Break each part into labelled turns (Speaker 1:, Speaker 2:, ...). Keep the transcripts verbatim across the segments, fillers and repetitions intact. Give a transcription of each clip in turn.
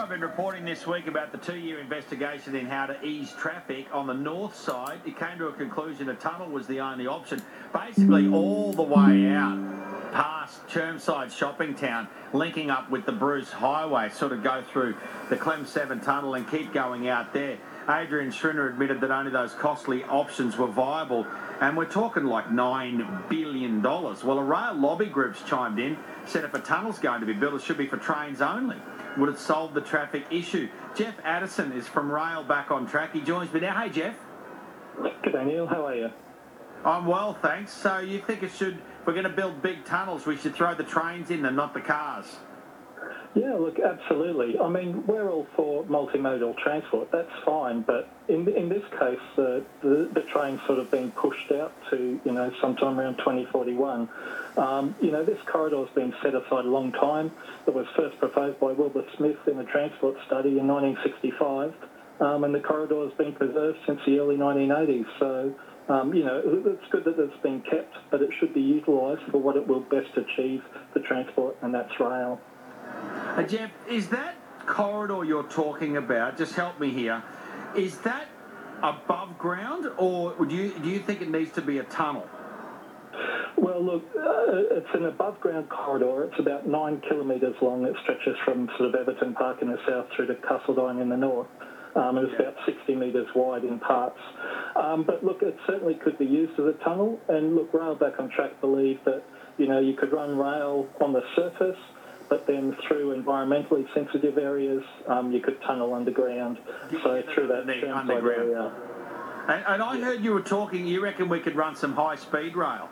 Speaker 1: I've been reporting this week about the two-year investigation in how to ease traffic on the north side. It came to a conclusion a tunnel was the only option. Basically all the way out past Chermside Shopping Town, linking up with the Bruce Highway, sort of go through the Clem seven tunnel and keep going out there. Adrian Schrinner admitted that only those costly options were viable, and we're talking like nine billion dollars. Well, a rail lobby group's chimed in, said if a tunnel's going to be built, it should be for trains only. Would it solve the traffic issue? Jeff Addison is from Rail Back on Track. He joins me now. Hey, Jeff.
Speaker 2: G'day, Neil. How are you?
Speaker 1: I'm well, thanks. So you think it should, if we're going to build big tunnels, we should throw the trains in and not the cars?
Speaker 2: Yeah, look, absolutely. I mean, we're all for multimodal transport. That's fine, but in in this case, uh, the the train's sort of been pushed out to, you know, sometime around twenty forty-one. Um, you know, this corridor's been set aside a long time. It was first proposed by Wilbur Smith in a transport study in nineteen sixty-five, um, and the corridor's been preserved since the early nineteen eighties. So, um, you know, it's good that it's been kept, but it should be utilised for what it will best achieve for transport, and that's rail.
Speaker 1: Uh, Jeff, is that corridor you're talking about, just help me here, is that above ground, or do you, do you think it needs to be a tunnel?
Speaker 2: Well, look, uh, it's an above-ground corridor. It's about nine kilometres long. It stretches from sort of Everton Park in the south through to Castledine in the north. Um, and it's
Speaker 1: Yeah.
Speaker 2: about sixty metres wide in parts. Um, but look, it certainly could be used as a tunnel. And look, Rail Back on Track believe that, you know, you could run rail on the surface, but then through environmentally sensitive areas, um, you could tunnel underground. So through that Chermside area.
Speaker 1: And, and I heard you were talking, you reckon we could run some high-speed rail?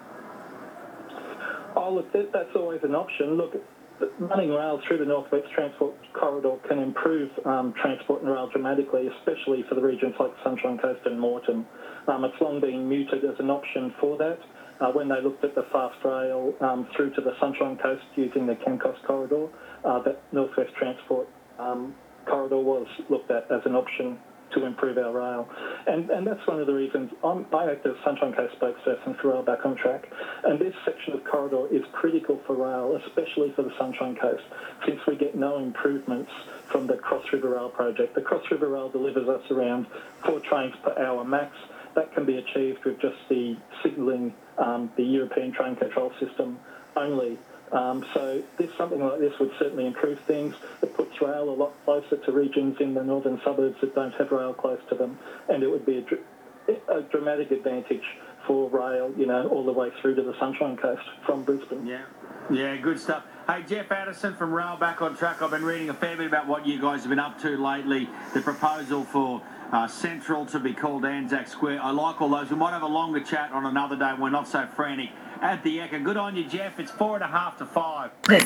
Speaker 2: Oh, look, that, that's always an option. Look, running rail through the North West Transport Corridor can improve um, transport and rail dramatically, especially for the regions like Sunshine Coast and Moreton. Um, it's long been mooted as an option for that. Uh, when they looked at the fast rail um, through to the Sunshine Coast using the Cancos Corridor, uh, that North West Transport um, Corridor was looked at as an option to improve our rail. And and that's one of the reasons I'm, I act as Sunshine Coast spokesperson for Rail Back on Track. And this section of corridor is critical for rail, especially for the Sunshine Coast, since we get no improvements from the Cross River Rail project. The Cross River Rail delivers us around four trains per hour max. That can be achieved with just the signalling, um, the European train control system only. Um, so this something like this would certainly improve things. It puts rail a lot closer to regions in the northern suburbs that don't have rail close to them, and it would be a, dr- a dramatic advantage for rail, you know, all the way through to the Sunshine Coast from Brisbane.
Speaker 1: Yeah, yeah, good stuff. Hey, Jeff Addison from Rail Back on Track. I've been reading a fair bit about what you guys have been up to lately. The proposal for uh, Central to be called Anzac Square. I like all those. We might have a longer chat on another day when we're not so frantic at the Ekka. Good on you, Jeff. It's four and a half to five.